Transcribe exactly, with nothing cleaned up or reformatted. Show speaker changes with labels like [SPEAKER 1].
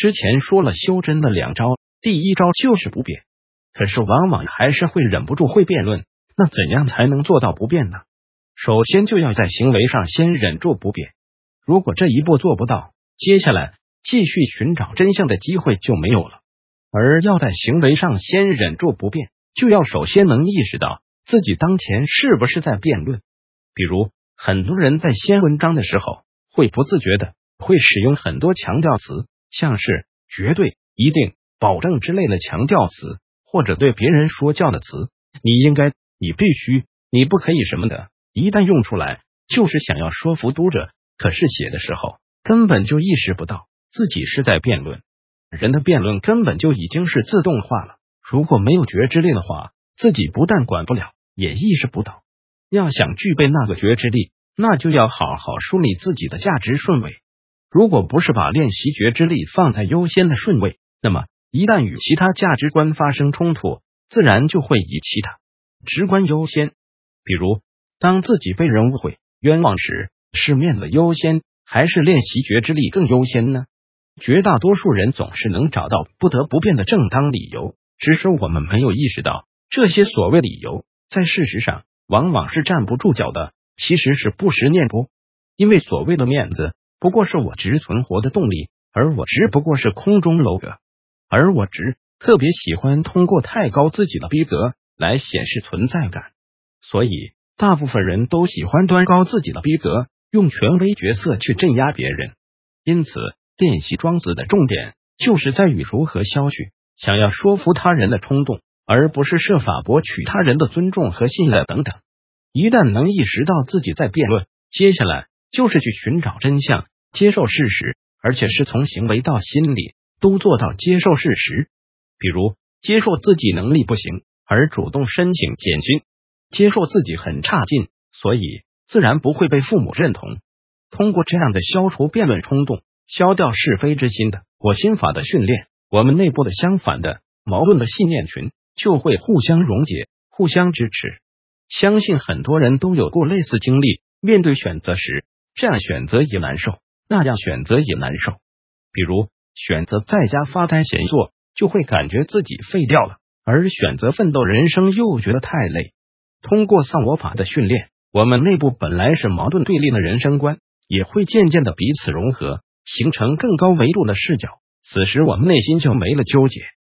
[SPEAKER 1] 之前说了修真的两招，第一招就是不变，可是往往还是会忍不住会辩论。那怎样才能做到不变呢？首先就要在行为上先忍住不变，如果这一步做不到，接下来继续寻找真相的机会就没有了。而要在行为上先忍住不变，就要首先能意识到自己当前是不是在辩论。比如很多人在写文章的时候会不自觉的会使用很多强调词，像是绝对、一定、保证之类的强调词，或者对别人说教的词，你应该、你必须、你不可以什么的，一旦用出来就是想要说服读者，可是写的时候根本就意识不到自己是在辩论。人的辩论根本就已经是自动化了，如果没有觉知力的话，自己不但管不了，也意识不到。要想具备那个觉知力，那就要好好梳理自己的价值顺位。如果不是把练习觉知力放在优先的顺位，那么一旦与其他价值观发生冲突，自然就会以其他直观优先。比如当自己被人误会、冤枉时，是面子优先还是练习觉知力更优先呢？绝大多数人总是能找到不得不变的正当理由，只是我们没有意识到，这些所谓理由在事实上往往是站不住脚的，其实是不识念波。因为所谓的面子不过是我执存活的动力，而我执不过是空中楼阁。而我执特别喜欢通过太高自己的逼格来显示存在感，所以大部分人都喜欢端高自己的逼格，用权威角色去镇压别人。因此练习庄子的重点就是在于如何消去想要说服他人的冲动，而不是设法博取他人的尊重和信赖等等。一旦能意识到自己在辩论，接下来就是去寻找真相，接受事实，而且是从行为到心理都做到接受事实。比如接受自己能力不行而主动申请减薪，接受自己很差劲，所以自然不会被父母认同。通过这样的消除辩论冲动、消掉是非之心的我心法的训练，我们内部的相反的矛盾的信念群就会互相溶解、互相支持。相信很多人都有过类似经历，面对选择时，这样选择也难受，那样选择也难受。比如选择在家发呆闲坐，就会感觉自己废掉了，而选择奋斗人生又觉得太累。通过丧我法的训练，我们内部本来是矛盾对立的人生观，也会渐渐的彼此融合，形成更高维度的视角。此时我们内心就没了纠结，